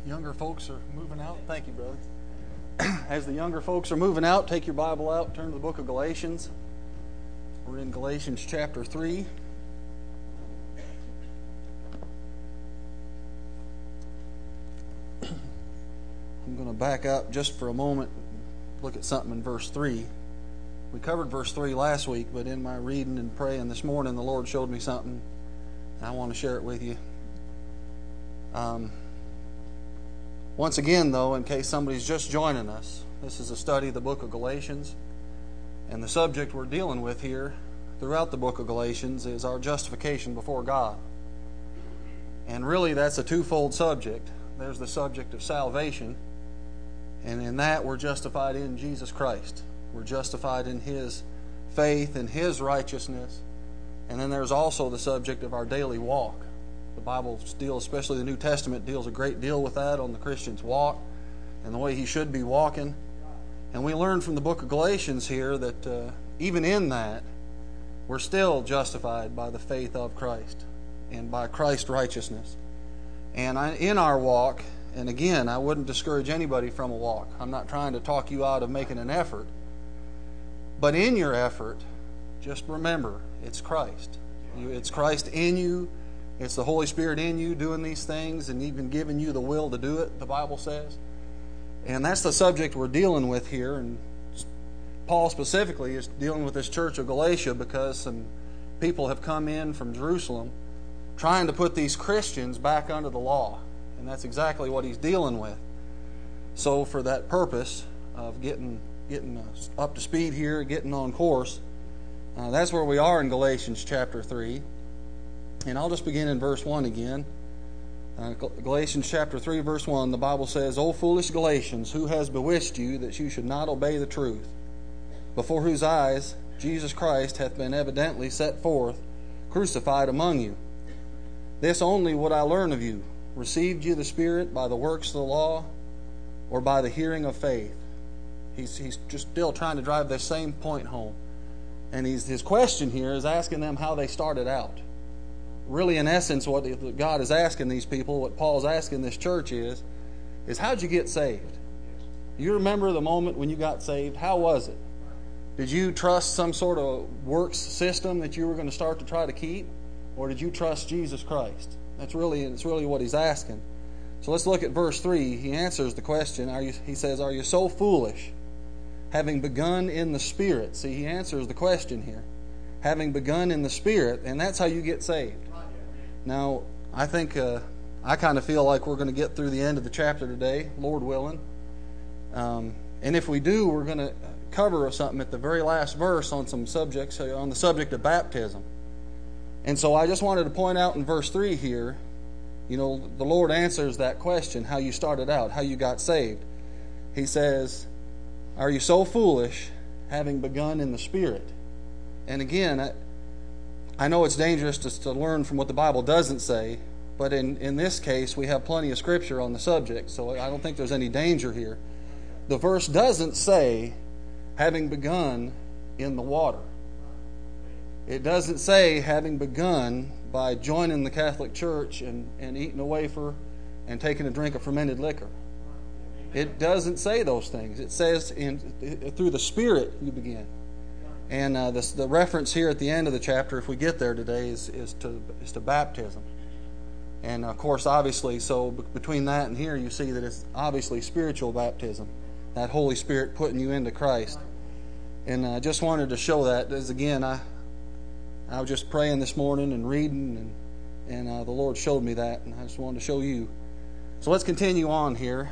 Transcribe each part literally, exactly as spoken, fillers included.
younger folks are moving out, thank you, brother. As the younger folks are moving out, take your Bible out, turn to the book of Galatians. We're in Galatians chapter three. I'm going to back up just for a moment and look at something in verse three. We covered verse three last week, but in my reading and praying this morning, the Lord showed me something, and I want to share it with you. Um, once again, though, in case somebody's just joining us, this is a study of the book of Galatians, and the subject we're dealing with here throughout the book of Galatians is our justification before God. And really, that's a twofold subject. There's the subject of salvation, and in that we're justified in Jesus Christ. We're justified in His faith and His righteousness. And then there's also the subject of our daily walk. The Bible deals, especially the New Testament, deals a great deal with that on the Christian's walk and the way he should be walking. And we learn from the book of Galatians here that uh, even in that, we're still justified by the faith of Christ and by Christ's righteousness. And I, in our walk, and again, I wouldn't discourage anybody from a walk. I'm not trying to talk you out of making an effort. But in your effort, just remember, it's Christ. It's Christ in you. It's the Holy Spirit in you doing these things and even giving you the will to do it, the Bible says. And that's the subject we're dealing with here. And Paul specifically is dealing with this church of Galatia because some people have come in from Jerusalem trying to put these Christians back under the law. And that's exactly what he's dealing with. So for that purpose of getting, getting up to speed here, getting on course, uh, that's where we are in Galatians chapter three. And I'll just begin in verse one again. Uh, Galatians chapter three, verse one, the Bible says, O foolish Galatians, who has bewitched you that you should not obey the truth, before whose eyes Jesus Christ hath been evidently set forth, crucified among you? This only would I learn of you. Received you the Spirit by the works of the law, or by the hearing of faith? He's, he's just still trying to drive this same point home. And he's, his question here is asking them how they started out. Really, in essence, what God is asking these people, what Paul's asking this church is, is how'd you get saved? You remember the moment when you got saved? How was it? Did you trust some sort of works system that you were going to start to try to keep? Or did you trust Jesus Christ? That's really, it's really what he's asking. So let's look at verse three. He answers the question. Are you, he says, Are you so foolish, having begun in the Spirit? See, he answers the question here. Having begun in the Spirit, and that's how you get saved. Now, I think, uh, I kind of feel like we're going to get through the end of the chapter today, Lord willing. Um, and if we do, we're going to cover something at the very last verse on some subjects, on the subject of baptism. And so I just wanted to point out in verse three here, you know, the Lord answers that question, how you started out, how you got saved. He says, Are you so foolish, having begun in the Spirit? And again, I, I know it's dangerous to, to learn from what the Bible doesn't say, but in, in this case, we have plenty of Scripture on the subject, so I don't think there's any danger here. The verse doesn't say, having begun in the water. It doesn't say, having begun by joining the Catholic Church and, and eating a wafer and taking a drink of fermented liquor. It doesn't say those things. It says, in, through the Spirit you begin. And uh, this, the reference here at the end of the chapter, if we get there today, is, is, to, is to baptism. And of course, obviously, so between that and here, you see that it's obviously spiritual baptism. That Holy Spirit putting you into Christ. And I uh, just wanted to show that, as again, I I was just praying this morning and reading, and, and uh, the Lord showed me that, and I just wanted to show you. So let's continue on here.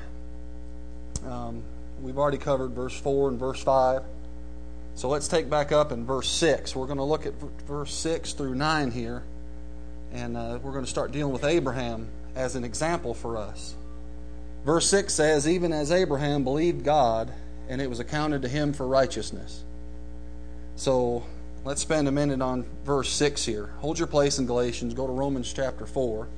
Um, we've already covered verse four and verse five. So let's take back up in verse six. We're going to look at verse six through nine here. And uh, we're going to start dealing with Abraham as an example for us. Verse six says, Even as Abraham believed God, and it was accounted to him for righteousness. So let's spend a minute on verse six here. Hold your place in Galatians. Go to Romans chapter four.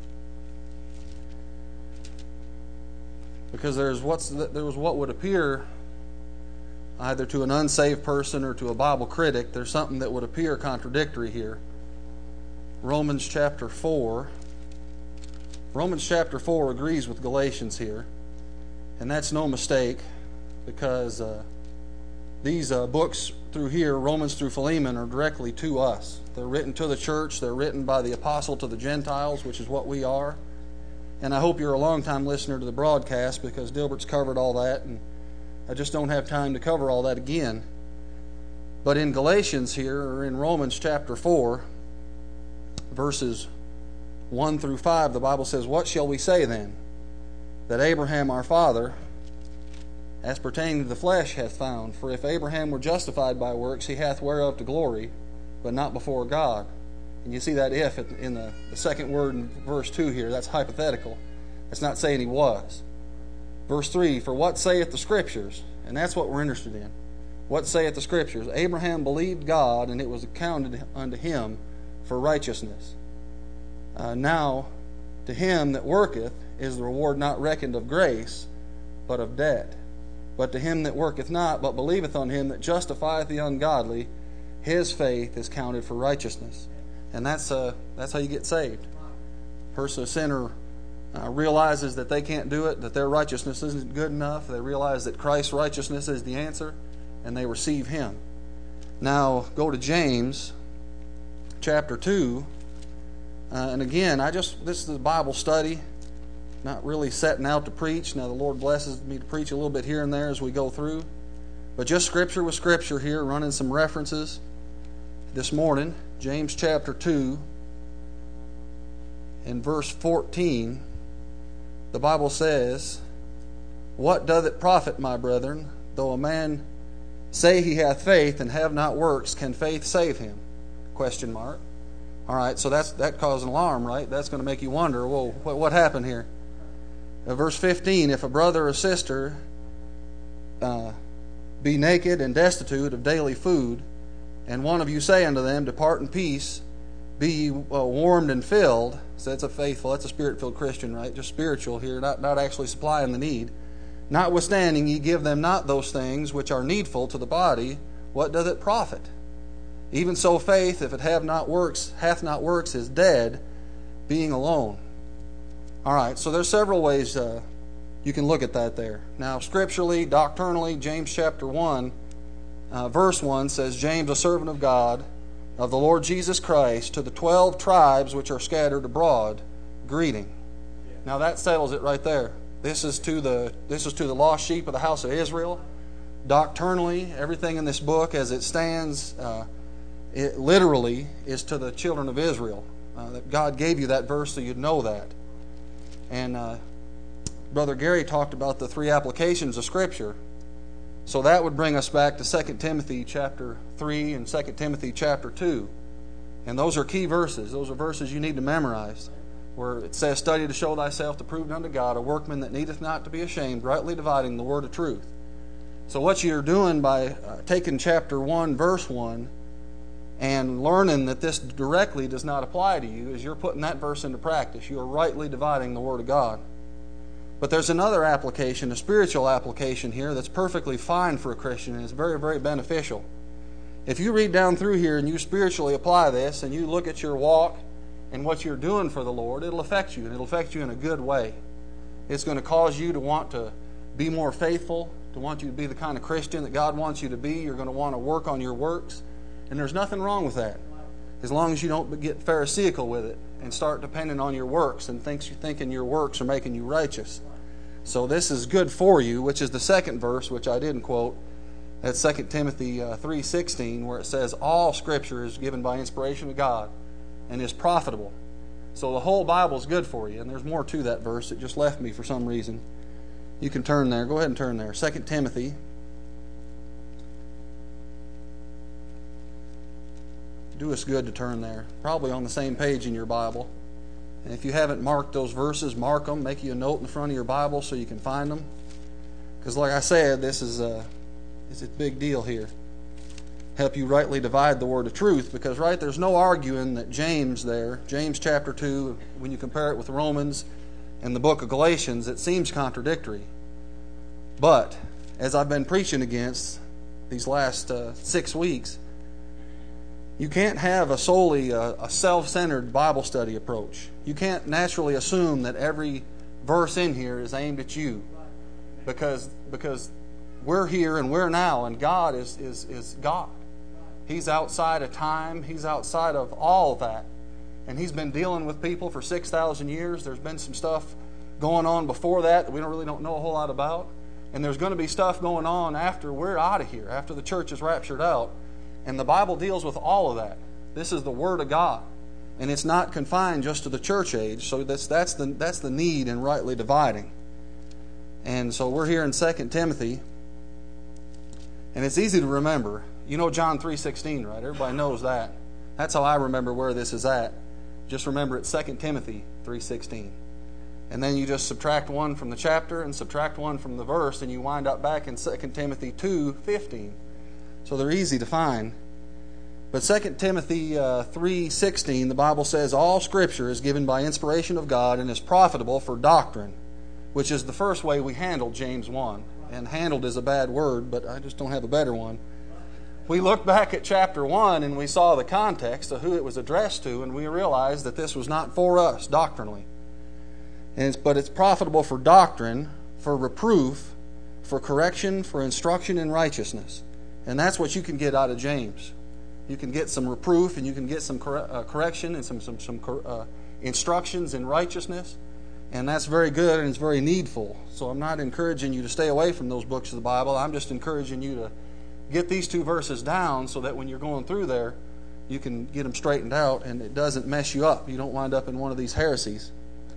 Because there's what's there was what would appear either to an unsaved person or to a Bible critic, there's something that would appear contradictory here. Romans chapter four. Romans chapter four agrees with Galatians here, and that's no mistake, because uh, these uh, books through here, Romans through Philemon, are directly to us. They're written to the church. They're written by the apostle to the Gentiles, which is what we are. And I hope you're a long-time listener to the broadcast, because Dilbert's covered all that, and I just don't have time to cover all that again. But in Galatians here, or in Romans chapter four, verses one through five, the Bible says, "What shall we say then? That Abraham our father, as pertaining to the flesh, hath found. For if Abraham were justified by works, he hath whereof to glory, but not before God." And you see that "if" in the, the second word in verse two here. That's hypothetical. That's not saying he was. Verse three, "For what saith the Scriptures?" And that's what we're interested in. What saith the Scriptures? "Abraham believed God, and it was accounted unto him for righteousness. Uh, now, to him that worketh is the reward not reckoned of grace, but of debt. But to him that worketh not, but believeth on him that justifieth the ungodly, his faith is counted for righteousness." And that's uh, that's how you get saved. A person, a sinner, uh, realizes that they can't do it, that their righteousness isn't good enough. They realize that Christ's righteousness is the answer, and they receive Him. Now, go to James chapter two. Uh, and again, I just this is a Bible study, not really setting out to preach. Now, the Lord blesses me to preach a little bit here and there as we go through. But just Scripture with Scripture here, running some references this morning. James chapter two, in verse fourteen, the Bible says, "What doth it profit, my brethren, though a man say he hath faith and have not works? Can faith save him?" Question mark. All right, so that's that caused an alarm, right? That's going to make you wonder, well, what, what happened here? Uh, verse fifteen, "If a brother or sister uh, be naked and destitute of daily food, and one of you say unto them, Depart in peace, be ye uh, warmed and filled." So that's a faithful, that's a spirit-filled Christian, right? Just spiritual here, not, not actually supplying the need. "Notwithstanding ye give them not those things which are needful to the body, what doth it profit? Even so faith, if it have not works, hath not works, is dead, being alone." All right, so there's several ways uh, you can look at that there. Now, scripturally, doctrinally, James chapter one, uh, verse one says, "James, a servant of God, of the Lord Jesus Christ, to the twelve tribes which are scattered abroad, greeting." Now that settles it right there. This is to the this is to the lost sheep of the house of Israel. Doctrinally, everything in this book as it stands, uh, it literally is to the children of Israel. Uh, that God gave you that verse so you'd know that. And uh, Brother Gary talked about the three applications of Scripture. So that would bring us back to Second Timothy chapter three and Second Timothy chapter two. And those are key verses. Those are verses you need to memorize, where it says, "Study to show thyself approved unto God, a workman that needeth not to be ashamed, rightly dividing the word of truth." So what you're doing by uh, taking chapter one, verse one, and learning that this directly does not apply to you, is you're putting that verse into practice. You are rightly dividing the word of God. But there's another application, a spiritual application here, that's perfectly fine for a Christian and is very, very beneficial. If you read down through here and you spiritually apply this, and you look at your walk and what you're doing for the Lord, it'll affect you, and it'll affect you in a good way. It's going to cause you to want to be more faithful, to want you to be the kind of Christian that God wants you to be. You're going to want to work on your works, and there's nothing wrong with that, as long as you don't get pharisaical with it and start depending on your works and thinks you thinking your works are making you righteous. So this is good for you, which is the second verse, which I didn't quote. That's Second Timothy uh, three sixteen, where it says, "All Scripture is given by inspiration of God and is profitable." So the whole Bible is good for you, and there's more to that verse. It just left me for some reason. You can turn there. Go ahead and turn there. Second Timothy. Do us good to turn there. Probably on the same page in your Bible. And if you haven't marked those verses, mark them. Make you a note in the front of your Bible so you can find them. Because like I said, this is a, it's a big deal here. Help you rightly divide the word of truth. Because, right, there's no arguing that James there, James chapter two, when you compare it with Romans and the book of Galatians, it seems contradictory. But, as I've been preaching against these last uh, six weeks, You can't have a solely a, a self-centered Bible study approach. You can't naturally assume that every verse in here is aimed at you, because because we're here and we're now, and God is is is God. He's outside of time. He's outside of all of that, and He's been dealing with people for six thousand years. There's been some stuff going on before that that we don't really don't know a whole lot about, and there's going to be stuff going on after we're out of here, after the church is raptured out. And the Bible deals with all of that. This is the Word of God. And it's not confined just to the church age. So that's that's the that's the need in rightly dividing. And so we're here in Second Timothy. And it's easy to remember. You know John three sixteen, right? Everybody knows that. That's how I remember where this is at. Just remember it's Second Timothy three sixteen. And then you just subtract one from the chapter and subtract one from the verse, and you wind up back in Second Timothy two fifteen. So they're easy to find. But Second Timothy uh, three sixteen, the Bible says, all Scripture is given by inspiration of God and is profitable for doctrine, which is the first way we handled James one. And handled is a bad word, but I just don't have a better one. We looked back at chapter one and we saw the context of who it was addressed to, and we realized that this was not for us doctrinally. And it's, but it's profitable for doctrine, for reproof, for correction, for instruction in righteousness. And that's what you can get out of James. You can get some reproof, and you can get some cor- uh, correction and some some some uh, instructions in righteousness, and that's very good and it's very needful. So I'm not encouraging you to stay away from those books of the Bible. I'm just encouraging you to get these two verses down so that when you're going through there, you can get them straightened out and it doesn't mess you up. You don't wind up in one of these heresies.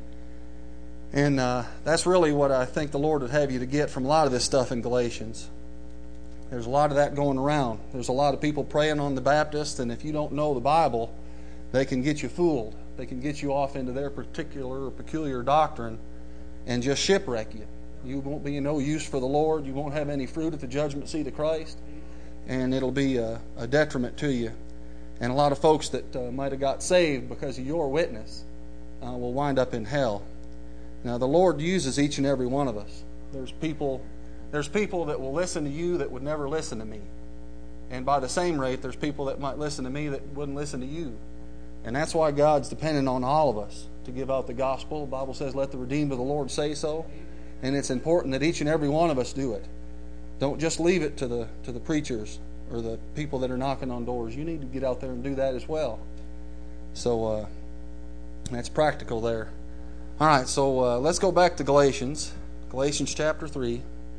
And uh, that's really what I think the Lord would have you to get from a lot of this stuff in Galatians. There's a lot of that going around. There's a lot of people preying on the Baptists, and if you don't know the Bible, they can get you fooled. They can get you off into their particular or peculiar doctrine and just shipwreck you. You won't be no use for the Lord. You won't have any fruit at the judgment seat of Christ, and it'll be a, a detriment to you. And a lot of folks that uh, might have got saved because of your witness uh, will wind up in hell. Now, the Lord uses each and every one of us. There's people... There's people that will listen to you that would never listen to me. And by the same rate, there's people that might listen to me that wouldn't listen to you. And that's why God's dependent on all of us to give out the gospel. The Bible says, let the redeemed of the Lord say so. And it's important that each and every one of us do it. Don't just leave it to the to the preachers or the people that are knocking on doors. You need to get out there and do that as well. So uh, that's practical there. All right, so uh, let's go back to Galatians. Galatians chapter three.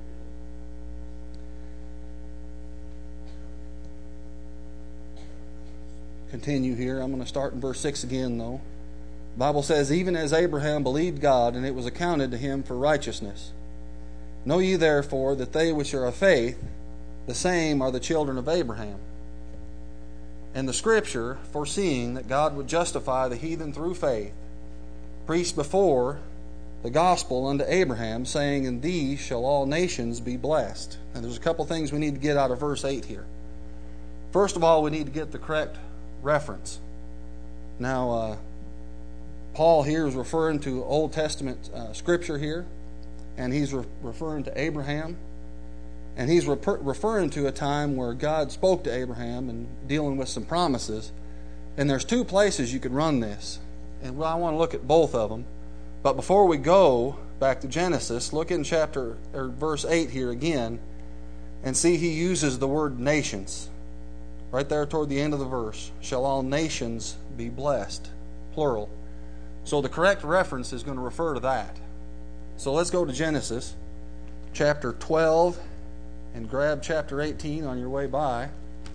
Continue here. I'm going to start in verse six again, though. The Bible says, even as Abraham believed God, and it was accounted to him for righteousness. Know ye therefore that they which are of faith, the same are the children of Abraham. And the Scripture, foreseeing that God would justify the heathen through faith, preached before the gospel unto Abraham, saying, in thee shall all nations be blessed. And there's a couple things we need to get out of verse eight here. First of all, we need to get the correct reference. Now, uh, Paul here is referring to Old Testament uh, Scripture here, and he's re- referring to Abraham, and he's re- referring to a time where God spoke to Abraham and dealing with some promises. And there's two places you could run this, and well, I want to look at both of them. But before we go back to Genesis, look in chapter or verse eight here again, and see he uses the word nations. Right there toward the end of the verse, shall all nations be blessed, plural. So the correct reference is going to refer to that. So let's go to Genesis chapter twelve and grab chapter eighteen on your way by.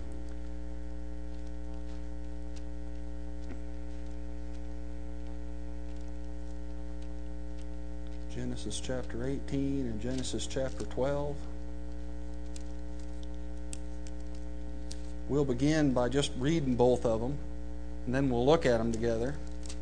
Genesis chapter eighteen and Genesis chapter twelve. We'll begin by just reading both of them, and then we'll look at them together.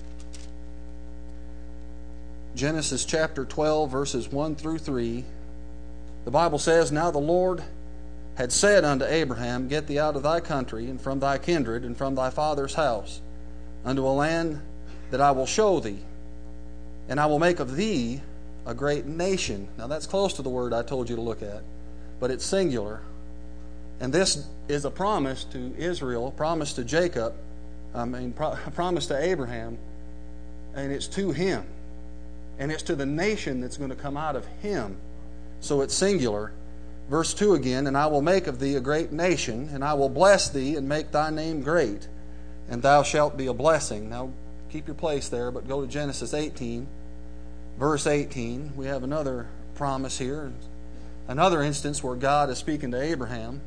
Genesis chapter twelve, verses one through three. The Bible says, now the Lord had said unto Abraham, get thee out of thy country, and from thy kindred, and from thy father's house, unto a land that I will show thee. And I will make of thee a great nation. Now that's close to the word I told you to look at, but it's singular. And this is a promise to Israel, promise to Jacob, I mean, pro- promise to Abraham, and it's to him. And it's to the nation that's going to come out of him. So it's singular. Verse two again, and I will make of thee a great nation, and I will bless thee and make thy name great, and thou shalt be a blessing. Now, keep your place there, but go to Genesis eighteen, verse eighteen. We have another promise here, another instance where God is speaking to Abraham.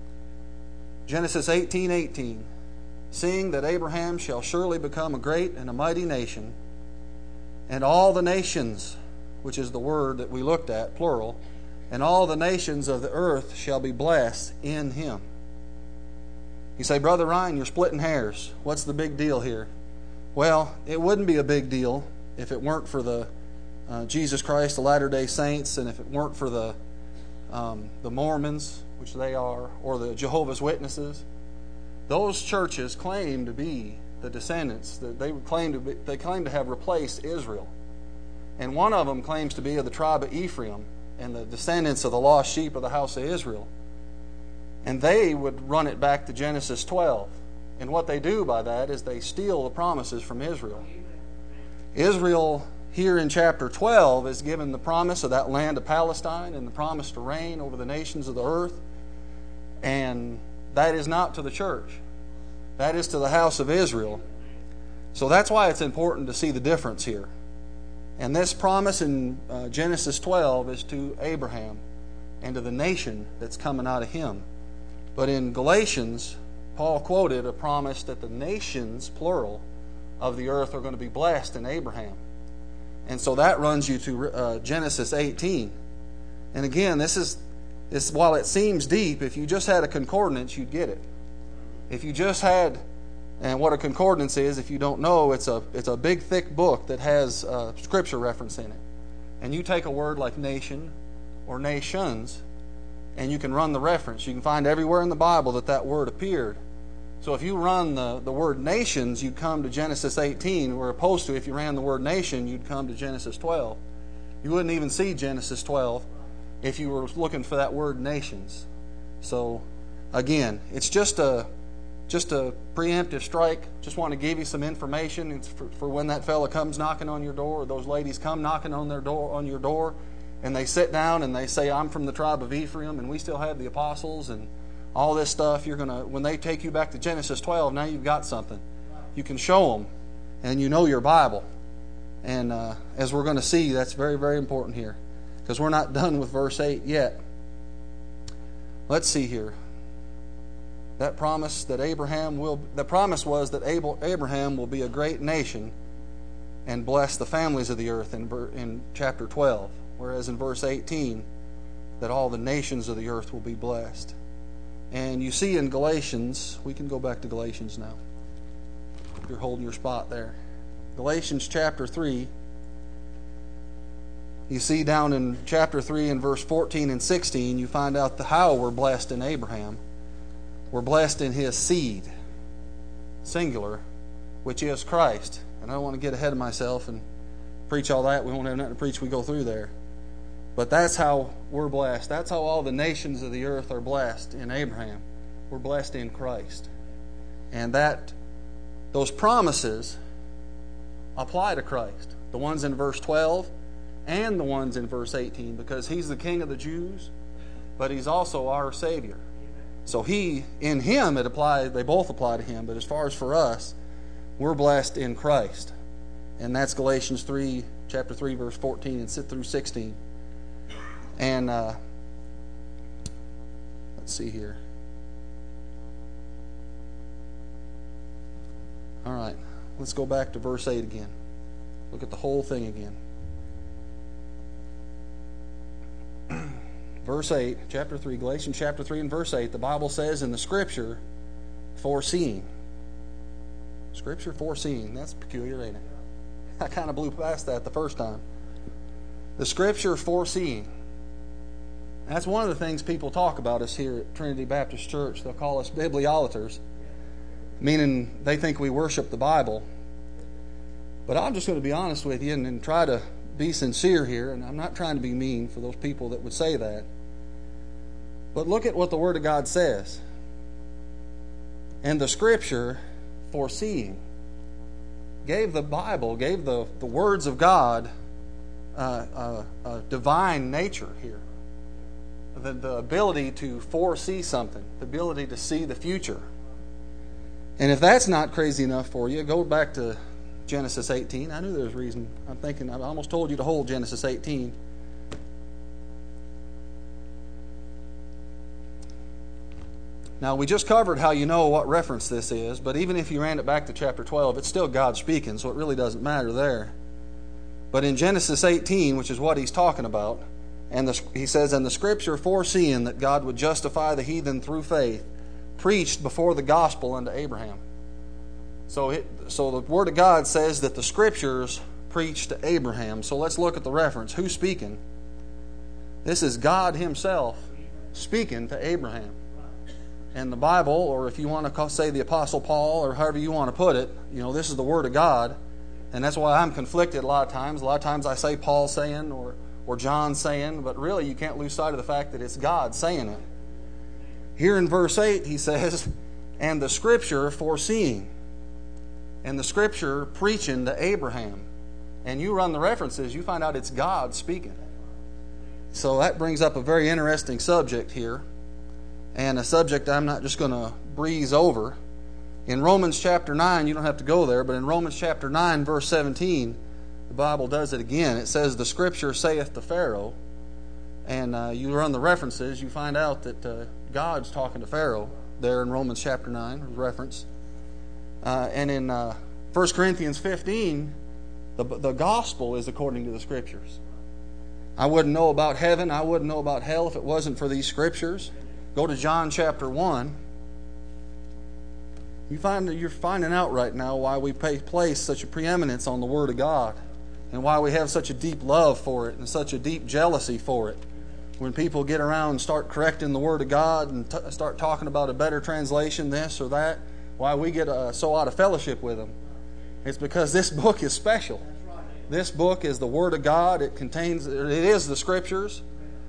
Genesis eighteen eighteen. Seeing that Abraham shall surely become a great and a mighty nation, and all the nations, which is the word that we looked at, plural, and all the nations of the earth shall be blessed in him. You say, Brother Ryan, you're splitting hairs. What's the big deal here? Well, it wouldn't be a big deal if it weren't for the uh, Jesus Christ, the Latter-day Saints, and if it weren't for the um, the Mormons, which they are, or the Jehovah's Witnesses. Those churches claim to be the descendants that they claim to be, they claim to have replaced Israel, and one of them claims to be of the tribe of Ephraim and the descendants of the lost sheep of the house of Israel. And they would run it back to Genesis twelve. And what they do by that is they steal the promises from Israel. Israel, here in chapter twelve, is given the promise of that land of Palestine and the promise to reign over the nations of the earth. And that is not to the church. That is to the house of Israel. So that's why it's important to see the difference here. And this promise in uh, Genesis twelve is to Abraham and to the nation that's coming out of him. But in Galatians, Paul quoted a promise that the nations, plural, of the earth are going to be blessed in Abraham. And so that runs you to uh, Genesis eighteen. And again, this is this. While it seems deep, if you just had a concordance, you'd get it. If you just had, and what a concordance is, if you don't know, it's a it's a big thick book that has uh, scripture reference in it. And you take a word like nation or nations, and you can run the reference. You can find everywhere in the Bible that that word appeared. So if you run the, the word nations, you'd come to Genesis eighteen, where opposed to if you ran the word nation, you'd come to Genesis twelve. You wouldn't even see Genesis twelve if you were looking for that word nations. So again, it's just a just a preemptive strike. Just want to give you some information. It's for, for when that fella comes knocking on your door, or those ladies come knocking on their door on your door, and they sit down and they say, I'm from the tribe of Ephraim, and we still have the apostles and all this stuff. You're gonna when they take you back to Genesis twelve, now you've got something. You can show them, and you know your Bible. And uh, as we're going to see, that's very, very important here, because we're not done with verse eight yet. Let's see here. That promise that Abraham will, the promise was that Abraham will be a great nation and bless the families of the earth in, in chapter twelve. Whereas in verse eighteen, that all the nations of the earth will be blessed. And you see in Galatians, we can go back to Galatians now. If you're holding your spot there. Galatians chapter three. You see down in chapter three and verse fourteen and sixteen, you find out the how we're blessed in Abraham. We're blessed in his seed, singular, which is Christ. And I don't want to get ahead of myself and preach all that. We won't have nothing to preach. We go through there. But that's how we're blessed. That's how all the nations of the earth are blessed in Abraham. We're blessed in Christ. And that those promises apply to Christ. The ones in verse twelve and the ones in verse eighteen, because he's the King of the Jews, but he's also our Savior. So he, in him, it applies, they both apply to him. But as far as for us, we're blessed in Christ. And that's Galatians three, chapter three, verse fourteen and through sixteen. And uh, let's see here. All right, let's go back to verse eight again. Look at the whole thing again. Verse eight, chapter three, Galatians chapter three and verse eight, the Bible says in the Scripture, foreseeing. Scripture foreseeing. That's peculiar, ain't it? I kind of blew past that the first time. The Scripture foreseeing. That's one of the things people talk about us here at Trinity Baptist Church. They'll call us bibliolaters, meaning they think we worship the Bible. But I'm just going to be honest with you and, and try to be sincere here, and I'm not trying to be mean for those people that would say that. But look at what the Word of God says. And the Scripture, foreseeing, gave the Bible, gave the, the words of God uh, a, a divine nature here. The, the ability to foresee something, the ability to see the future. And if that's not crazy enough for you, go back to Genesis eighteen. I knew there was a reason. I'm thinking, I almost told you to hold Genesis eighteen. Now, we just covered how you know what reference this is, but even if you ran it back to chapter twelve, it's still God speaking, so it really doesn't matter there. But in Genesis eighteen, which is what he's talking about, and the, he says, and the Scripture, foreseeing that God would justify the heathen through faith, preached before the gospel unto Abraham. So, it, so the Word of God says that the Scriptures preached to Abraham. So let's look at the reference. Who's speaking? This is God Himself speaking to Abraham. And the Bible, or if you want to say the Apostle Paul, or however you want to put it, you know, this is the Word of God. And that's why I'm conflicted a lot of times. A lot of times I say Paul saying, or, or John saying, but really you can't lose sight of the fact that it's God saying it. Here in verse eight, he says, and the Scripture foreseeing. And the Scripture preaching to Abraham. And you run the references, you find out it's God speaking. So that brings up a very interesting subject here. And a subject I'm not just going to breeze over. In Romans chapter nine, you don't have to go there, but in Romans chapter nine, verse seventeen, the Bible does it again. It says, the Scripture saith to Pharaoh. And uh, you run the references, you find out that uh, God's talking to Pharaoh there in Romans chapter nine, reference. Uh, and in uh, First Corinthians fifteen, the, the gospel is according to the Scriptures. I wouldn't know about heaven, I wouldn't know about hell if it wasn't for these Scriptures. Go to John chapter one. You find, you're finding out right now why we pay, place such a preeminence on the Word of God, and why we have such a deep love for it and such a deep jealousy for it. When people get around and start correcting the Word of God and t- start talking about a better translation, this or that, why we get uh, so out of fellowship with them. It's because this book is special. This book is the Word of God. It contains, it is the Scriptures,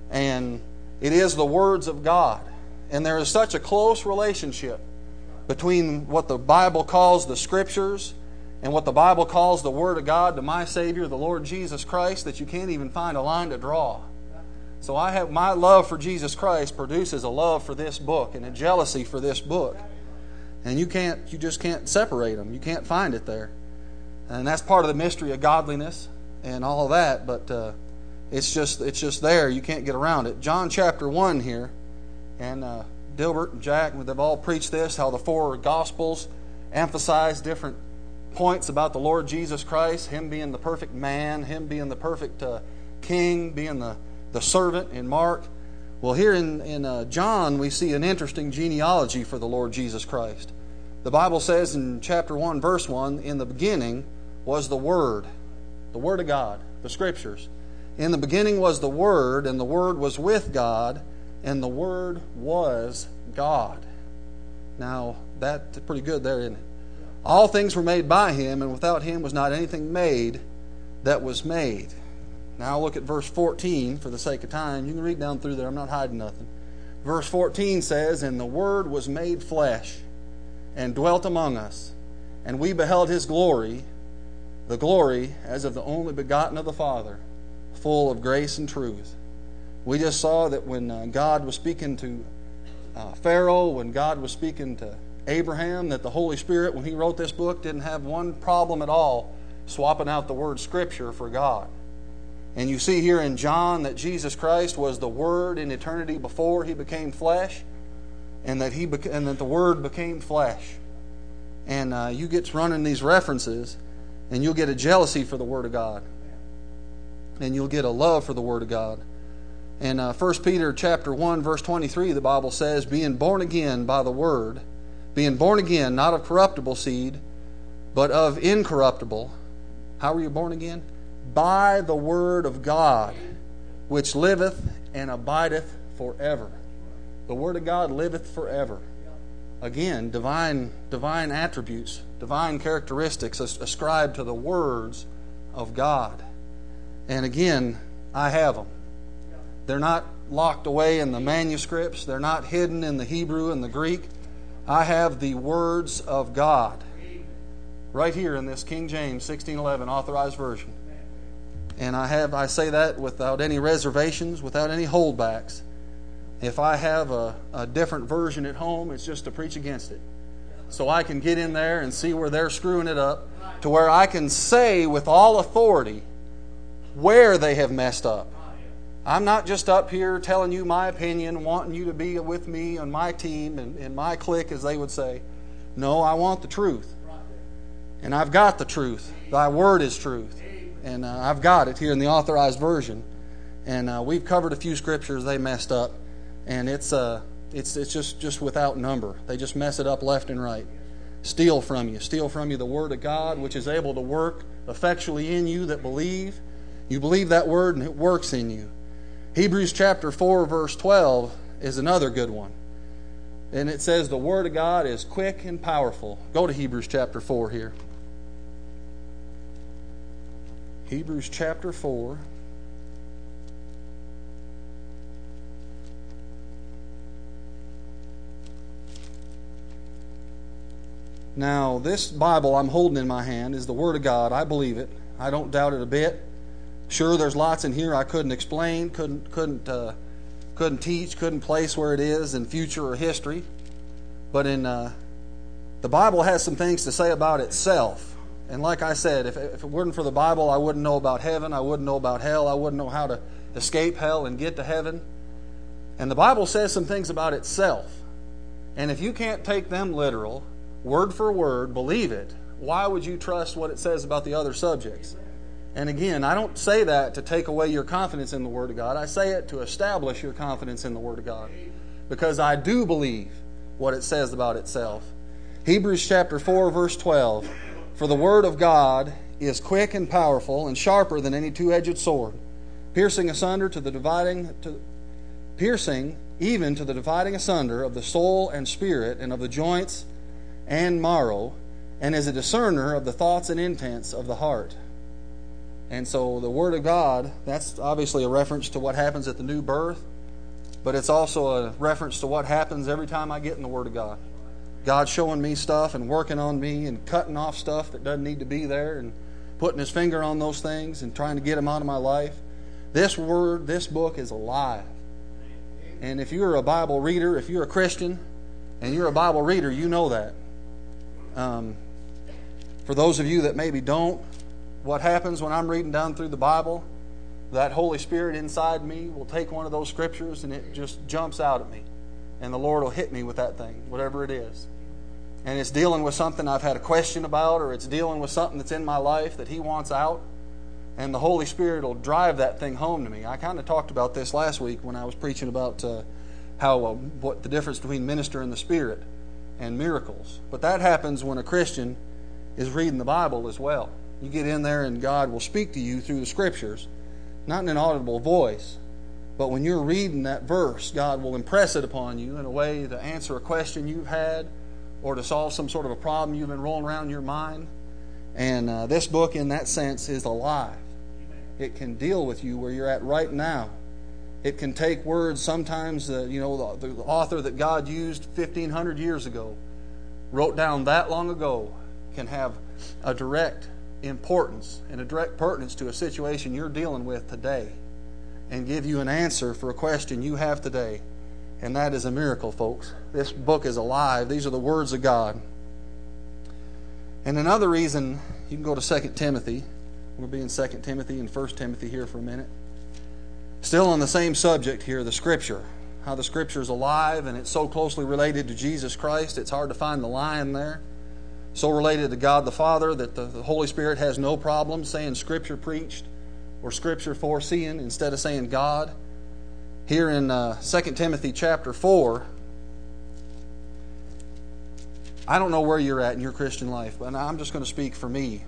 and it is the words of God. And there is such a close relationship between what the Bible calls the Scriptures and what the Bible calls the Word of God to my Savior, the Lord Jesus Christ, that you can't even find a line to draw. So I have my love for Jesus Christ produces a love for this book and a jealousy for this book. And you can't, you just can't separate them. You can't find it there. And that's part of the mystery of godliness and all of that, but uh, it's just it's just there. You can't get around it. John chapter one here, and uh, Dilbert and Jack, they've all preached this, how the four Gospels emphasize different points about the Lord Jesus Christ, Him being the perfect man, Him being the perfect uh, king, being the, the servant in Mark. Well, here in, in uh, John, we see an interesting genealogy for the Lord Jesus Christ. The Bible says in chapter one, verse one, in the beginning was the Word, the Word of God, the Scriptures. In the beginning was the Word, and the Word was with God, and the Word was God. Now, that's pretty good there, isn't it? All things were made by Him, and without Him was not anything made that was made. Now look at verse fourteen for the sake of time. You can read down through there. I'm not hiding nothing. Verse fourteen says, and the Word was made flesh and dwelt among us, and we beheld His glory, the glory as of the only begotten of the Father, full of grace and truth. We just saw that when uh, God was speaking to uh, Pharaoh, when God was speaking to Abraham, that the Holy Spirit, when He wrote this book, didn't have one problem at all swapping out the word Scripture for God. And you see here in John that Jesus Christ was the Word in eternity before He became flesh, and that He beca- and that the Word became flesh. And uh, you get running these references, and you'll get a jealousy for the Word of God, and you'll get a love for the Word of God. In uh, First Peter chapter one, verse twenty-three, the Bible says, being born again by the Word, being born again, not of corruptible seed, but of incorruptible. How were you born again? By the Word of God, which liveth and abideth forever. The Word of God liveth forever. Again, divine divine attributes, divine characteristics ascribed to the words of God. And again, I have them. They're not locked away in the manuscripts. They're not hidden in the Hebrew and the Greek. I have the words of God right here in this King James sixteen eleven Authorized Version. And I have I say that without any reservations, without any holdbacks. If I have a, a different version at home, it's just to preach against it. So I can get in there and see where they're screwing it up, to where I can say with all authority where they have messed up. I'm not just up here telling you my opinion, wanting you to be with me on my team and in my clique, as they would say. No, I want the truth. And I've got the truth. Thy word is truth. And uh, I've got it here in the Authorized Version. And uh, we've covered a few scriptures they messed up. And it's uh, it's it's just, just without number. They just mess it up left and right. Steal from you. Steal from you the Word of God, which is able to work effectually in you that believe. You believe that Word and it works in you. Hebrews chapter four, verse twelve is another good one. And it says the Word of God is quick and powerful. Go to Hebrews chapter four here. Hebrews chapter four. Now, this Bible I'm holding in my hand is the Word of God. I believe it. I don't doubt it a bit. Sure, there's lots in here I couldn't explain, couldn't couldn't uh, couldn't teach, couldn't place where it is in future or history. But in uh, the Bible has some things to say about itself. And like I said, if, if it weren't for the Bible, I wouldn't know about heaven. I wouldn't know about hell. I wouldn't know how to escape hell and get to heaven. And the Bible says some things about itself. And if you can't take them literal, word for word, believe it, why would you trust what it says about the other subjects? And again, I don't say that to take away your confidence in the Word of God. I say it to establish your confidence in the Word of God. Because I do believe what it says about itself. Hebrews chapter four, verse twelve. For the Word of God is quick and powerful and sharper than any two-edged sword, piercing asunder to the dividing, to, piercing even to the dividing asunder of the soul and spirit and of the joints and marrow, and is a discerner of the thoughts and intents of the heart. And so the Word of God, that's obviously a reference to what happens at the new birth, but it's also a reference to what happens every time I get in the Word of God. God showing me stuff and working on me and cutting off stuff that doesn't need to be there and putting His finger on those things and trying to get them out of my life. This Word, this book is alive. And if you're a Bible reader, if you're a Christian and you're a Bible reader, you know that. Um, for those of you that maybe don't, what happens when I'm reading down through the Bible, that Holy Spirit inside me will take one of those scriptures and it just jumps out at me. And the Lord will hit me with that thing, whatever it is. And it's dealing with something I've had a question about, or it's dealing with something that's in my life that He wants out. And the Holy Spirit will drive that thing home to me. I kind of talked about this last week when I was preaching about uh, how uh, what the difference between minister and the Spirit and miracles. But that happens when a Christian is reading the Bible as well. You get in there and God will speak to you through the Scriptures, not in an audible voice, but when you're reading that verse, God will impress it upon you in a way to answer a question you've had or to solve some sort of a problem you've been rolling around in your mind. And uh, this book, in that sense, is alive. It can deal with you where you're at right now. It can take words sometimes, uh, you know, the, the author that God used fifteen hundred years ago, wrote down that long ago, can have a direct importance and a direct pertinence to a situation you're dealing with today and give you an answer for a question you have today. And that is a miracle, folks. This book is alive. These are the words of God. And another reason, you can go to Second Timothy. We'll be in Second Timothy and First Timothy here for a minute. Still on the same subject here, the Scripture. How the Scripture is alive and it's so closely related to Jesus Christ, it's hard to find the line there. So related to God the Father that the Holy Spirit has no problem saying Scripture preached or Scripture foreseeing instead of saying God. Here in uh, Second Timothy chapter four, I don't know where you're at in your Christian life, but I'm just going to speak for me.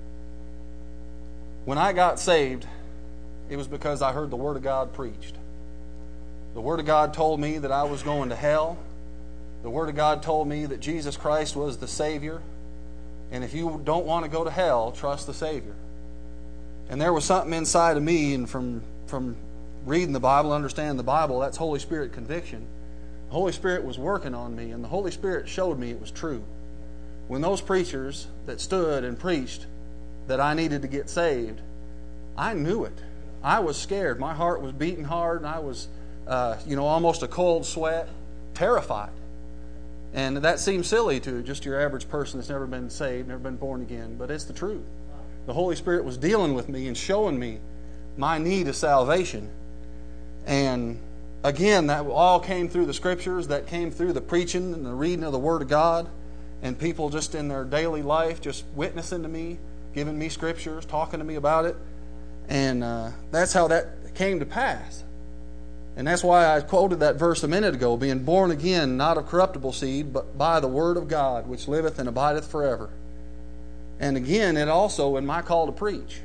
When I got saved, it was because I heard the Word of God preached. The Word of God told me that I was going to hell. The Word of God told me that Jesus Christ was the Savior. And if you don't want to go to hell, trust the Savior. And there was something inside of me, and from from reading the Bible, understanding the Bible, that's Holy Spirit conviction. The Holy Spirit was working on me, and the Holy Spirit showed me it was true. When those preachers that stood and preached that I needed to get saved, I knew it. I was scared. My heart was beating hard, and I was, uh, you know, almost a cold sweat, terrified. And that seems silly to just your average person that's never been saved, never been born again, but it's the truth. The Holy Spirit was dealing with me and showing me my need of salvation. And again, that all came through the Scriptures, that came through the preaching and the reading of the Word of God, and people just in their daily life just witnessing to me, giving me Scriptures, talking to me about it. And uh, that's how that came to pass. And that's why I quoted that verse a minute ago, being born again, not of corruptible seed, but by the Word of God, which liveth and abideth forever. And again, it also in my call to preach.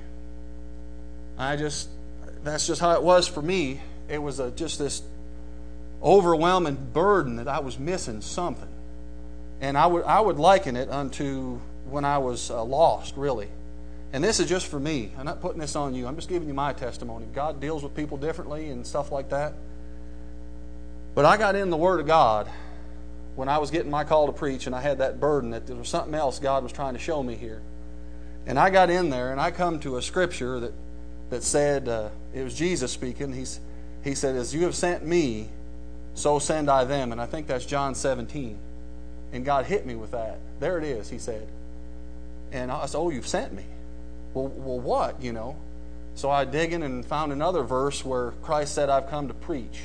I just, that's just how it was for me. It was a, just this overwhelming burden that I was missing something. And I would, I would liken it unto when I was uh, lost, really. And this is just for me. I'm not putting this on you. I'm just giving you my testimony. God deals with people differently and stuff like that. But I got in the Word of God when I was getting my call to preach, and I had that burden that there was something else God was trying to show me here. And I got in there, and I come to a scripture that, that said, uh, it was Jesus speaking. He's, he said, as you have sent me, so send I them. And I think that's John seventeen. And God hit me with that. There it is, he said. And I said, oh, you've sent me. Well, well, what, you know? So I dig in and found another verse where Christ said, I've come to preach.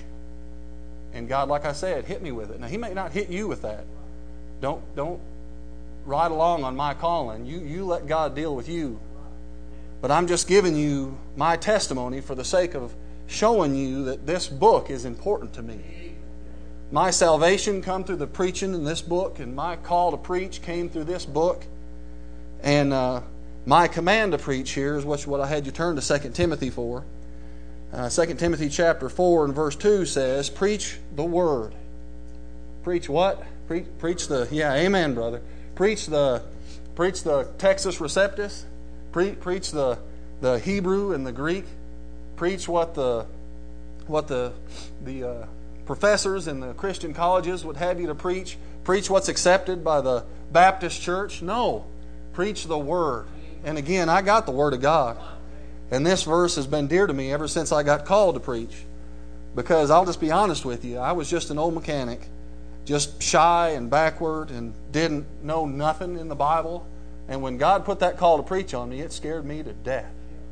And God, like I said, hit me with it. Now, He may not hit you with that. Don't don't ride along on my calling. You, you let God deal with you. But I'm just giving you my testimony for the sake of showing you that this book is important to me. My salvation come through the preaching in this book, and my call to preach came through this book. And uh, my command to preach here is what I had you turn to Second Timothy for. Uh, Second Timothy chapter four and verse two says, preach the word. Preach what? Preach, preach the, yeah, amen, brother. Preach the preach the Textus Receptus. Pre, preach the, the Hebrew and the Greek. Preach what the what the the uh, professors in the Christian colleges would have you to preach. Preach what's accepted by the Baptist church. No. Preach the Word. And again, I got the Word of God. And this verse has been dear to me ever since I got called to preach. Because I'll just be honest with you, I was just an old mechanic. Just shy and backward and didn't know nothing in the Bible. And when God put that call to preach on me, it scared me to death.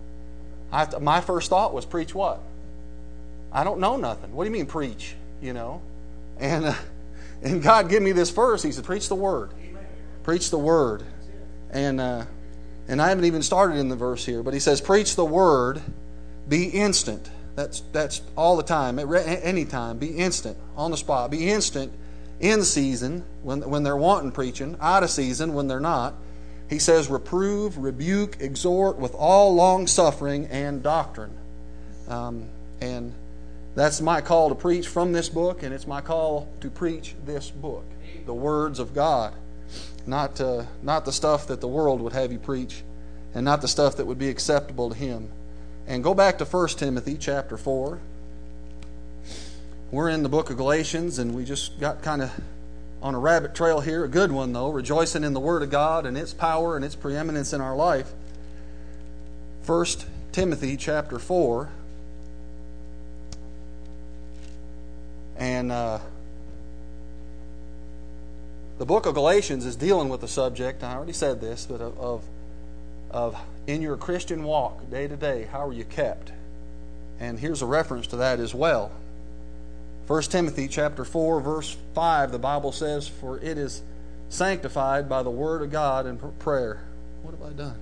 I, my first thought was, preach what? I don't know nothing. What do you mean preach? You know? And, uh, and God gave me this verse. He said, preach the Word. Preach the Word. And... Uh, And I haven't even started in the verse here, but he says, preach the word, be instant. That's that's all the time, at any time. Be instant, on the spot. Be instant, in season, when, when they're wanting preaching, out of season, when they're not. He says, reprove, rebuke, exhort with all long-suffering and doctrine. Um, and that's my call to preach from this book, and it's my call to preach this book, the words of God. Not uh, not the stuff that the world would have you preach, and not the stuff that would be acceptable to Him. And go back to First Timothy chapter four. We're in the book of Galatians, and we just got kind of on a rabbit trail here. A good one, though, rejoicing in the Word of God and its power and its preeminence in our life. First Timothy chapter four. And... Uh, The book of Galatians is dealing with the subject, I already said this, but of, of, of in your Christian walk, day to day, how are you kept? And here's a reference to that as well. First Timothy chapter four, verse five, the Bible says, for it is sanctified by the word of God and prayer. What have I done?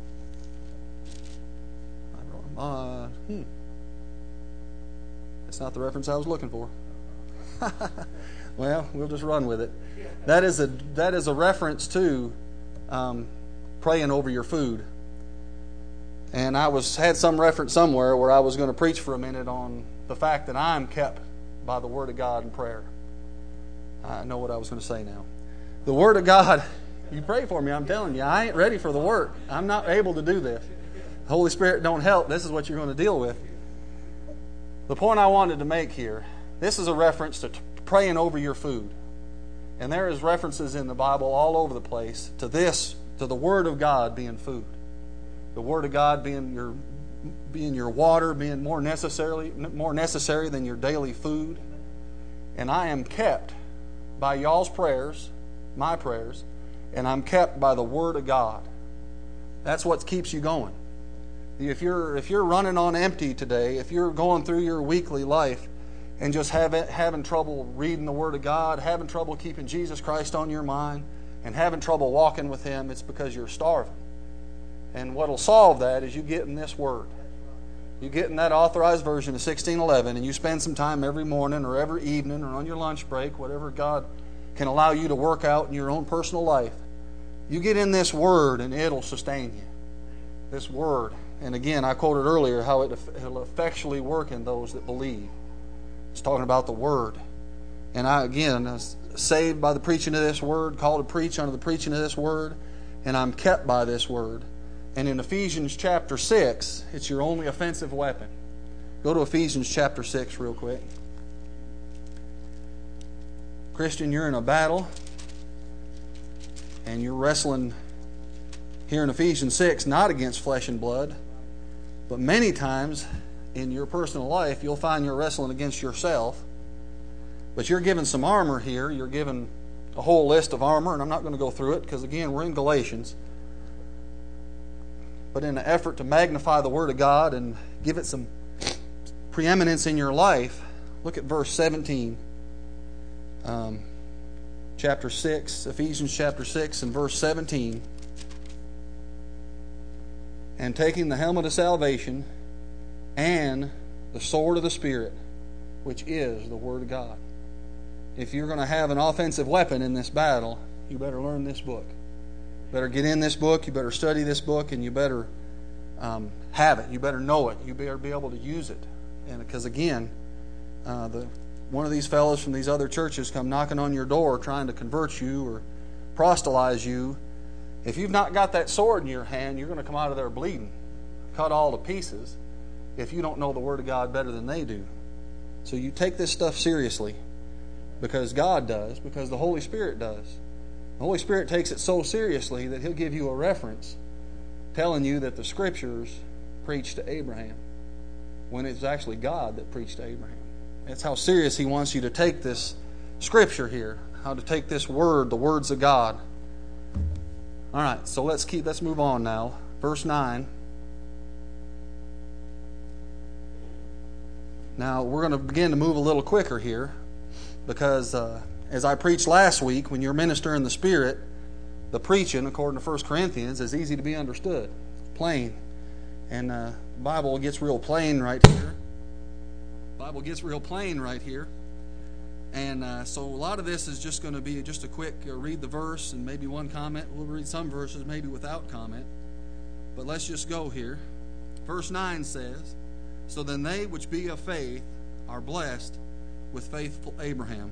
I wrote, uh, hmm. That's not the reference I was looking for. Well, we'll just run with it. That is a that is a reference to um, praying over your food. And I was had some reference somewhere where I was going to preach for a minute on the fact that I'm kept by the Word of God and prayer. I know what I was going to say now. The Word of God, you pray for me, I'm telling you, I ain't ready for the work. I'm not able to do this. The Holy Spirit don't help. This is what you're going to deal with. The point I wanted to make here, this is a reference to praying over your food. And there is references in the Bible all over the place to this, to the Word of God being food. The Word of God being your being your water, being more necessarily more necessary than your daily food. And I am kept by y'all's prayers, my prayers, and I'm kept by the Word of God. That's what keeps you going. If you're if you're running on empty today, if you're going through your weekly life and just having having trouble reading the Word of God, having trouble keeping Jesus Christ on your mind, and having trouble walking with Him, it's because you're starving. And what will solve that is you get in this Word. You get in that authorized version of sixteen eleven, and you spend some time every morning or every evening or on your lunch break, whatever God can allow you to work out in your own personal life. You get in this Word, and it'll sustain you. This Word. And again, I quoted earlier how it, it'll effectually work in those that believe. It's talking about the Word. And I, again, I was saved by the preaching of this Word, called to preach under the preaching of this Word, and I'm kept by this Word. And in Ephesians chapter six, it's your only offensive weapon. Go to Ephesians chapter six real quick. Christian, you're in a battle, and you're wrestling here in Ephesians six, not against flesh and blood, but many times in your personal life, you'll find you're wrestling against yourself. But you're given some armor here. You're given a whole list of armor, and I'm not going to go through it because, again, we're in Galatians. But in an effort to magnify the Word of God and give it some preeminence in your life, look at verse seventeen. Um, chapter six, Ephesians chapter six and verse seventeen. And taking the helmet of salvation and the sword of the Spirit, which is the Word of God. If you're going to have an offensive weapon in this battle, you better learn this book. You better get in this book, you better study this book, and you better um, have it. You better know it. You better be able to use it. And because again, uh, the one of these fellows from these other churches come knocking on your door trying to convert you or proselytize you. If you've not got that sword in your hand, you're going to come out of there bleeding, cut all to pieces, if you don't know the Word of God better than they do. So you take this stuff seriously, because God does, because the Holy Spirit does. The Holy Spirit takes it so seriously that He'll give you a reference telling you that the Scriptures preached to Abraham, when it's actually God that preached to Abraham. That's how serious He wants you to take this Scripture here, how to take this Word, the words of God. All right, so let's keep. Let's move on now. Verse nine. Now we're going to begin to move a little quicker here, because uh, as I preached last week, when you're ministering in the Spirit, the preaching, according to First Corinthians, is easy to be understood, plain, and uh, the Bible gets real plain right here. The Bible gets real plain right here. And uh, so a lot of this is just going to be just a quick uh, read the verse and maybe one comment. We'll read some verses maybe without comment. But let's just go here. Verse nine says, "So then they which be of faith are blessed with faithful Abraham.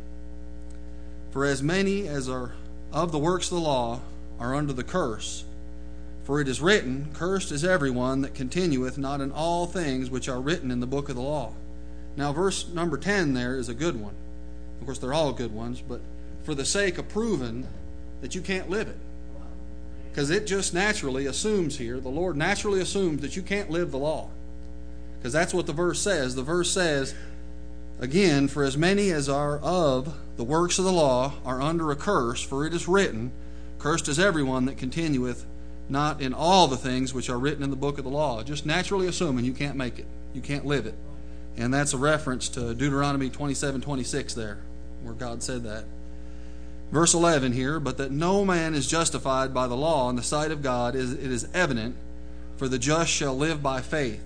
For as many as are of the works of the law are under the curse. For it is written, Cursed is everyone that continueth not in all things which are written in the book of the law." Now verse number ten there is a good one. Of course, they're all good ones, but for the sake of proving that you can't live it. Because it just naturally assumes here, the Lord naturally assumes that you can't live the law. Because that's what the verse says. The verse says, again, "For as many as are of the works of the law are under a curse, for it is written, Cursed is everyone that continueth not in all the things which are written in the book of the law." Just naturally assuming you can't make it. You can't live it. And that's a reference to Deuteronomy twenty-seven twenty-six there, where God said that. Verse eleven here, "But that no man is justified by the law in the sight of God, is it is evident, for the just shall live by faith."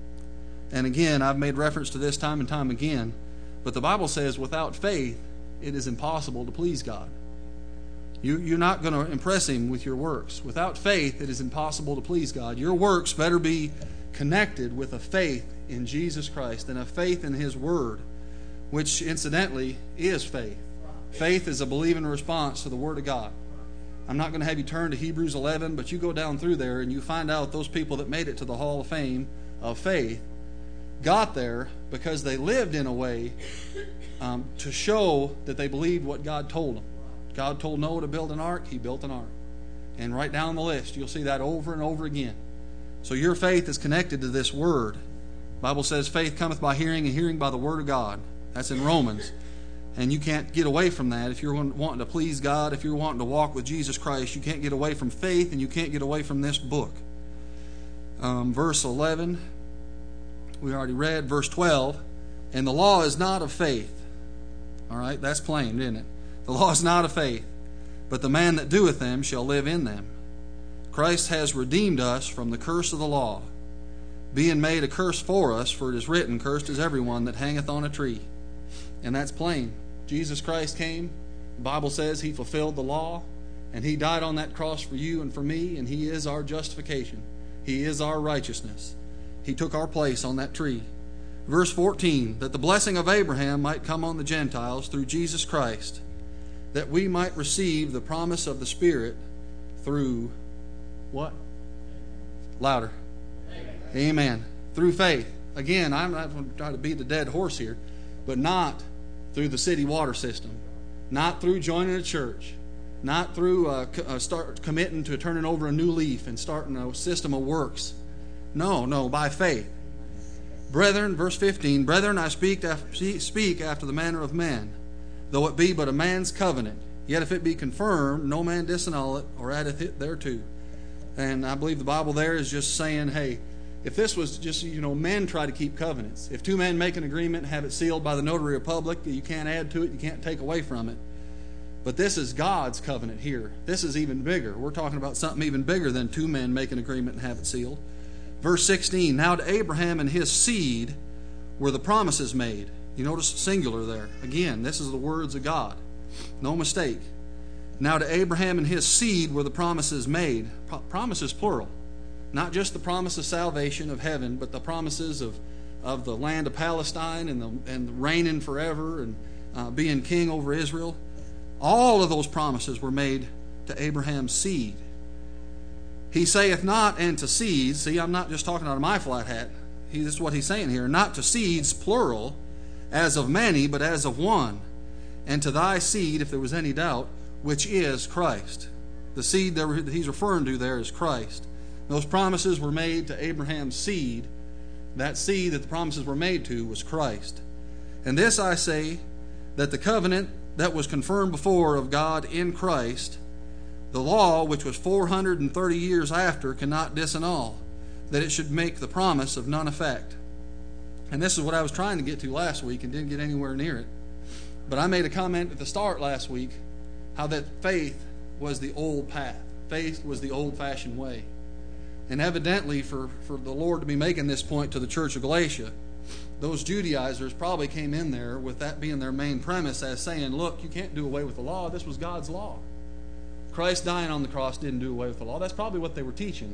And again, I've made reference to this time and time again, but the Bible says without faith, it is impossible to please God. You, you're not going to impress Him with your works. Without faith, it is impossible to please God. Your works better be connected with a faith in Jesus Christ and a faith in His Word, which incidentally is faith. Faith is a believing response to the Word of God. I'm not going to have you turn to Hebrews eleven, but you go down through there and you find out those people that made it to the Hall of Fame of faith, got there because they lived in a way um, to show that they believed what God told them. God told Noah to build an ark, he built an ark. And right down the list, you'll see that over and over again. So your faith is connected to this word. The Bible says faith cometh by hearing, and hearing by the word of God. That's in Romans. And you can't get away from that. If you're wanting to please God, if you're wanting to walk with Jesus Christ, you can't get away from faith, and you can't get away from this book. Um, verse eleven, we already read. Verse twelve, and the law is not of faith. All right, that's plain, isn't it? The law is not of faith, but the man that doeth them shall live in them. Christ has redeemed us from the curse of the law, being made a curse for us, for it is written, cursed is everyone that hangeth on a tree. And that's plain. Jesus Christ came, the Bible says he fulfilled the law, and he died on that cross for you and for me, and he is our justification. He is our righteousness. He took our place on that tree. Verse fourteen, that the blessing of Abraham might come on the Gentiles through Jesus Christ, that we might receive the promise of the Spirit through what? Louder. Amen. Amen. Through faith. Again, I'm not going to try to beat the dead horse here, but not through the city water system, not through joining a church, not through uh, uh, start committing to turning over a new leaf and starting a system of works. No, no, by faith. Brethren, verse fifteen, brethren, I speak after, speak after the manner of men, though it be but a man's covenant. Yet if it be confirmed, no man disannul it or addeth it thereto. And I believe the Bible there is just saying, hey, if this was just, you know, men try to keep covenants. If two men make an agreement and have it sealed by the notary public, you can't add to it, you can't take away from it. But this is God's covenant here. This is even bigger. We're talking about something even bigger than two men make an agreement and have it sealed. Verse sixteen, now to Abraham and his seed were the promises made. You notice singular there. Again, this is the words of God. No mistake. Now to Abraham and his seed were the promises made. Pro- promises plural. Not just the promise of salvation of heaven, but the promises of, of the land of Palestine and the and reigning forever and uh, being king over Israel. All of those promises were made to Abraham's seed. He saith not, and to seeds. See, I'm not just talking out of my flat hat. He, this is what he's saying here. Not to seeds, plural, as of many, but as of one. And to thy seed, if there was any doubt, which is Christ. The seed that he's referring to there is Christ. Those promises were made to Abraham's seed. That seed that the promises were made to was Christ. And this I say, that the covenant that was confirmed before of God in Christ, the law, which was four hundred thirty years after, cannot disannul, that it should make the promise of none effect. And this is what I was trying to get to last week and didn't get anywhere near it. But I made a comment at the start last week, how that faith was the old path. Faith was the old-fashioned way. And evidently, for, for the Lord to be making this point to the church of Galatia, those Judaizers probably came in there with that being their main premise as saying, look, you can't do away with the law. This was God's law. Christ dying on the cross didn't do away with the law. That's probably what they were teaching.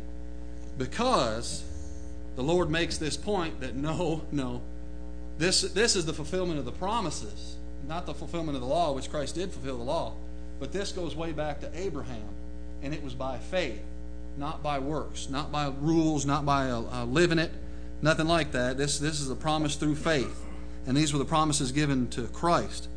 Because the Lord makes this point that no, no, this, this is the fulfillment of the promises, not the fulfillment of the law, which Christ did fulfill the law. But this goes way back to Abraham, and it was by faith. Not by works, not by rules, not by uh, uh, living it, nothing like that. This, this is a promise through faith. And these were the promises given to Christ.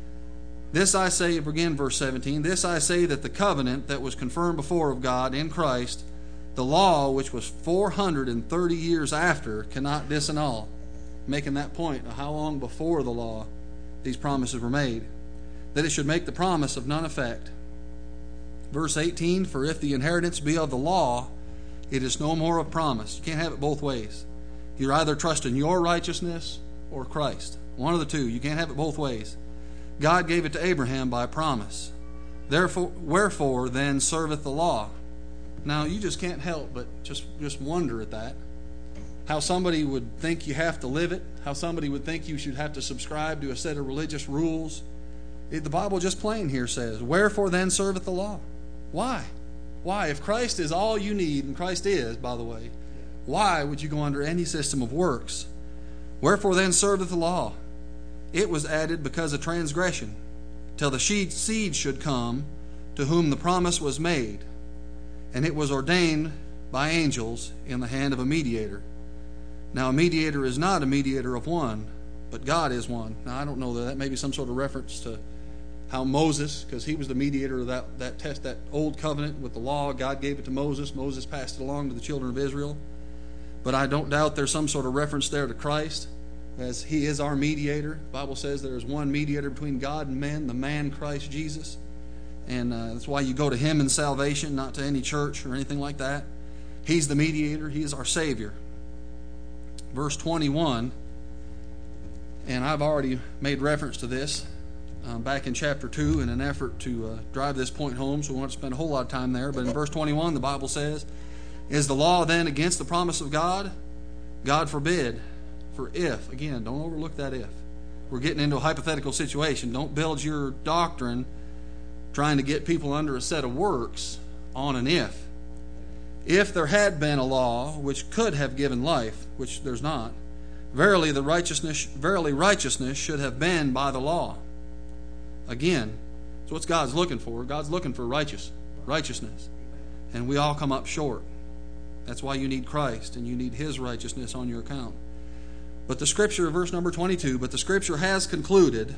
This I say, again, verse seventeen, this I say that the covenant that was confirmed before of God in Christ, the law which was four hundred thirty years after, cannot disannul. Making that point of how long before the law these promises were made. That it should make the promise of none effect. Verse eighteen, for if the inheritance be of the law, it is no more of promise. You can't have it both ways. You're either trusting your righteousness or Christ. One of the two. You can't have it both ways. God gave it to Abraham by promise. Therefore, wherefore then serveth the law? Now, you just can't help but just, just wonder at that. How somebody would think you have to live it. How somebody would think you should have to subscribe to a set of religious rules. It, the Bible just plain here says, wherefore then serveth the law? Why? Why? If Christ is all you need, and Christ is, by the way, why would you go under any system of works? Wherefore then serveth the law? It was added because of transgression, till the seed should come, to whom the promise was made. And it was ordained by angels in the hand of a mediator. Now, a mediator is not a mediator of one, but God is one. Now, I don't know that that may be some sort of reference to how Moses, because he was the mediator of that, that test, that old covenant with the law. God gave it to Moses. Moses passed it along to the children of Israel. But I don't doubt there's some sort of reference there to Christ, as he is our mediator. The Bible says there is one mediator between God and men, the man Christ Jesus. And uh, that's why you go to him in salvation, not to any church or anything like that. He's the mediator. He is our Savior. Verse twenty-one, and I've already made reference to this um, back in chapter two in an effort to uh, drive this point home, so we won't spend a whole lot of time there. But in verse twenty-one, the Bible says, "Is the law then against the promise of God? God forbid. For if," again, don't overlook that if. We're getting into a hypothetical situation. Don't build your doctrine trying to get people under a set of works on an if. If there had been a law which could have given life, which there's not, verily the righteousness, verily righteousness should have been by the law. Again, so what's God's looking for? God's looking for righteous, righteousness. And we all come up short. That's why you need Christ and you need His righteousness on your account. But the Scripture, verse number twenty-two, but the Scripture has concluded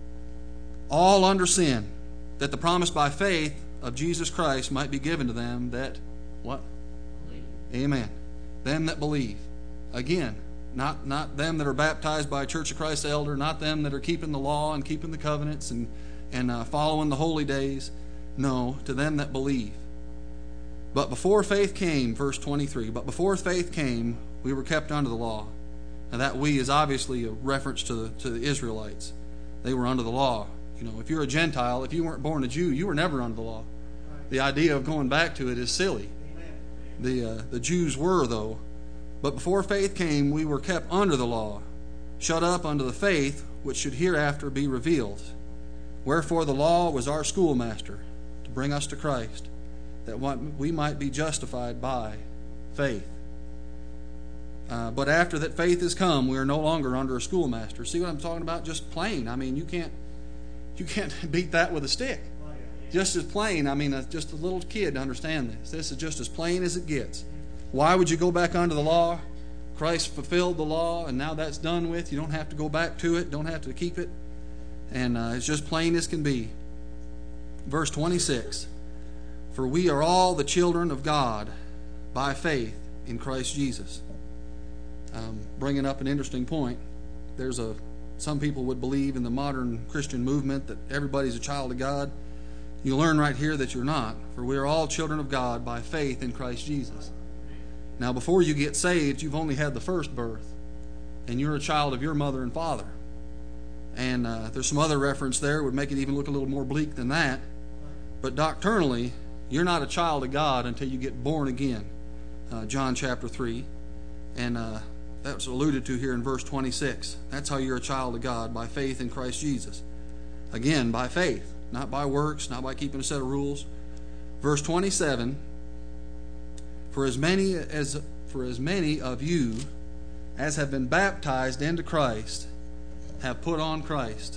all under sin, that the promise by faith of Jesus Christ might be given to them that, what? Believe. Amen. Them that believe. Again, not, not them that are baptized by a Church of Christ elder, not them that are keeping the law and keeping the covenants and, and uh, following the holy days. No, to them that believe. But before faith came, verse twenty-three, but before faith came, we were kept under the law. Now that we is obviously a reference to the, to the Israelites. They were under the law. You know, if you're a Gentile, if you weren't born a Jew, you were never under the law. The idea of going back to it is silly. The uh, the Jews were, though. But before faith came, we were kept under the law, shut up unto the faith which should hereafter be revealed. Wherefore the law was our schoolmaster, to bring us to Christ, that we might be justified by faith. Uh, but after that faith is come, we are no longer under a schoolmaster. See what I'm talking about? Just plain. I mean, you can't you can't beat that with a stick. Just as plain. I mean, uh, just a little kid to understand this. This is just as plain as it gets. Why would you go back under the law? Christ fulfilled the law, and now that's done with. You don't have to go back to it. Don't have to keep it. And uh, it's just plain as can be. Verse twenty-six. For we are all the children of God by faith in Christ Jesus. Um, bringing up an interesting point. There's a some people would believe in the modern Christian movement that everybody's a child of God. You learn right here that you're not. For we are all children of God by faith in Christ Jesus. Now, before you get saved, you've only had the first birth, and you're a child of your mother and father. And uh, there's some other reference there would make it even look a little more bleak than that. But doctrinally, you're not a child of God until you get born again. Uh, John chapter three. And uh, that's alluded to here in verse twenty-six. That's how you're a child of God, by faith in Christ Jesus. Again, by faith, not by works, not by keeping a set of rules. Verse twenty-seven. For as many as for as many of you as have been baptized into Christ have put on Christ.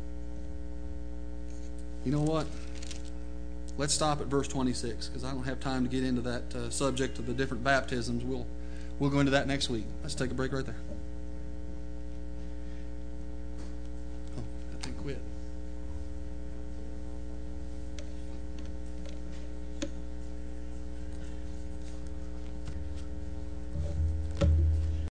You know what? Let's stop at verse twenty-six, because I don't have time to get into that uh, subject of the different baptisms. We'll we'll go into that next week. Let's take a break right there.